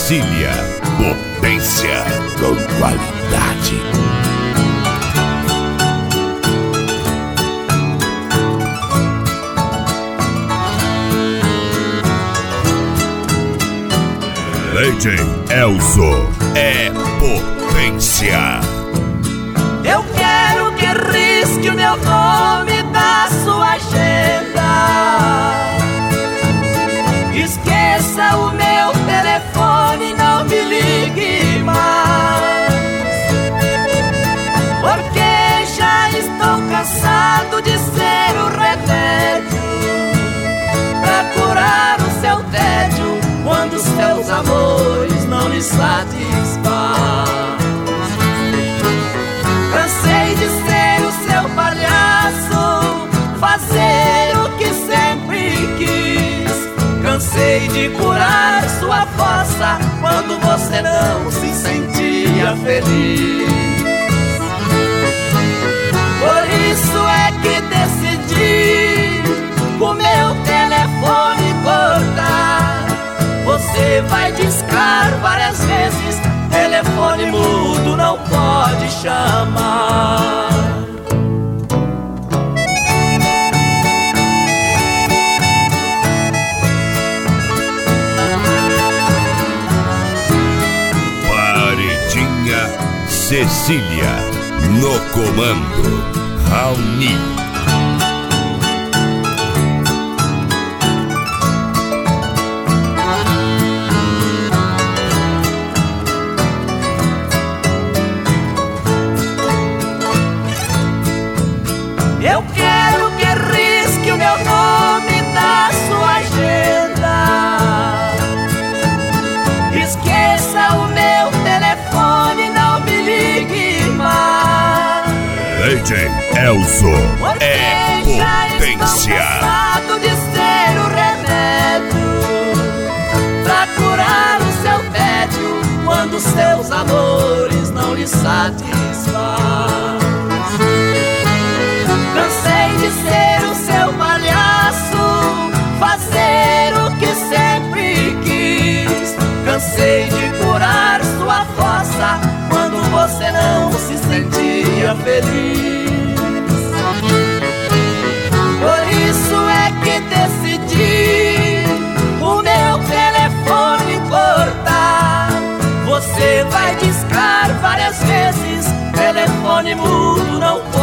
Cecília, potência com qualidade. DJ Elzo é potência. Eu quero que risque o meu nome da sua agenda. Esqueça o meu telefone, não me ligue mais, porque já estou cansado de ser o remédio pra curar o seu tédio quando seus amores não lhe satisfazem. Cansei de ser o seu palhaço, fazer o que sempre quis. Cansei de curar sua fossa quando você não se sentia feliz. Por isso é que decidi o meu telefone cortar. Você vai discar várias vezes, telefone mudo não pode chamar. Paredinha Cecília, no comando, Raoni. Eu quero que risque o meu nome da sua agenda. Esqueça o meu telefone, não me ligue mais, DJ Elzo é porque já estou potência. cansado de ser o remédio pra curar o seu tédio quando seus amores não lhe satisfazem. Cansei de ser o seu palhaço, fazer o que sempre quis. Cansei de curar sua fossa quando você não se sentia feliz. Por isso é que decidi o meu telefone cortar. Você vai discar várias vezes, telefone mudo não